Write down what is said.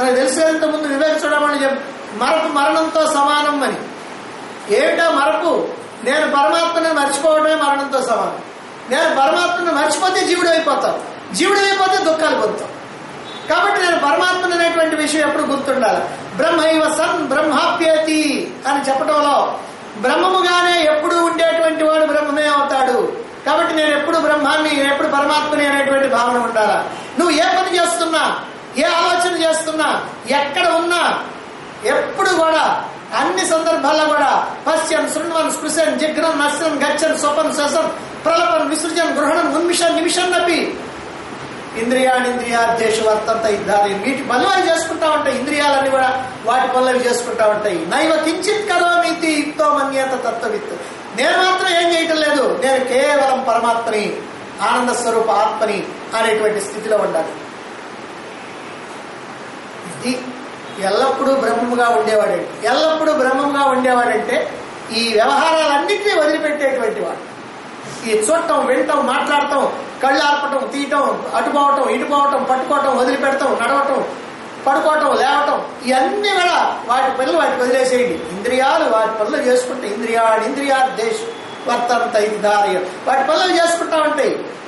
మనకు తెలుసు ఇంత ముందు వివేక చూడమని మరపు మరణంతో సమానం అని. ఏమిటా మరపు? నేను పరమాత్మని మర్చిపోవడమే మరణంతో సమానం. నేను పరమాత్మని మర్చిపోతే జీవుడు అయిపోతావు, జీవుడు అయిపోతే దుఃఖాలు పొందుతావు. కాబట్టి నేను పరమాత్మని అనేటువంటి విషయం ఎప్పుడు గుర్తుండాలి. బ్రహ్మైవ సన్ బ్రహ్మాప్యేతి అని చెప్పడంలో బ్రహ్మముగానే ఎప్పుడు ఉండేటువంటి వాడు బ్రహ్మమే అవుతాడు. కాబట్టి నేను ఎప్పుడు బ్రహ్మాన్ని, ఎప్పుడు పరమాత్మని అనేటువంటి భావన ఉండాలా. నువ్వు ఏ పని చేస్తున్నా, ఏ ఆలోచన చేస్తున్నా, ఎక్కడ ఉన్నా ఎప్పుడు కూడా అన్ని సందర్భాల్లో కూడా పశ్యన్ శృణ్వన్ స్పృశన్ జిగ్రన్ నశ్యన్ గచ్చన్ స్వపన్ శ్వసన్ ప్రలపన్ విసృజన్ గృహణం ఉన్మిషన్ నిమిషన్ నపి ఇంద్రియాణింద్రియార్థేషు వర్తంత ఇద్దారి. వీటి పనులు అవి చేసుకుంటా ఉంటాయి. ఇంద్రియాలన్నీ కూడా వాటి పనులు అవి చేసుకుంటా ఉంటాయి. నైవ కించిత్ కరోమీతి యుక్తో మన్యేత తత్వవిత్. నేను మాత్రం ఏం చేయటం లేదు, నేను కేవలం పరమాత్మని, ఆనంద స్వరూప ఆత్మని అనేటువంటి స్థితిలో ఉండాలి. ఇది ఎల్లప్పుడూ బ్రహ్మముగా ఉండేవాడంటే, ఎల్లప్పుడూ బ్రహ్మముగా ఉండేవాడంటే ఈ వ్యవహారాలన్నింటినీ వదిలిపెట్టేటువంటి వాడు. ఈ చూడటం, వినటం, మాట్లాడటం, కళ్ళు ఆర్పటం, తీయటం, అటుపోవటం, ఇటుపోవటం, పట్టుకోవటం, వదిలిపెడటం, నడవటం, పడుకోవటం, లేవటం, ఇవన్నీ కూడా వాటి పనులు వాటికి వదిలేసేయండి. ఇంద్రియాలు వాటి పనులు చేసుకుంటే ఇంద్రియార్థేషు వర్తంత ఇద్దారయ, వాటి పనులు చేసుకుంటా ఉంటాయి.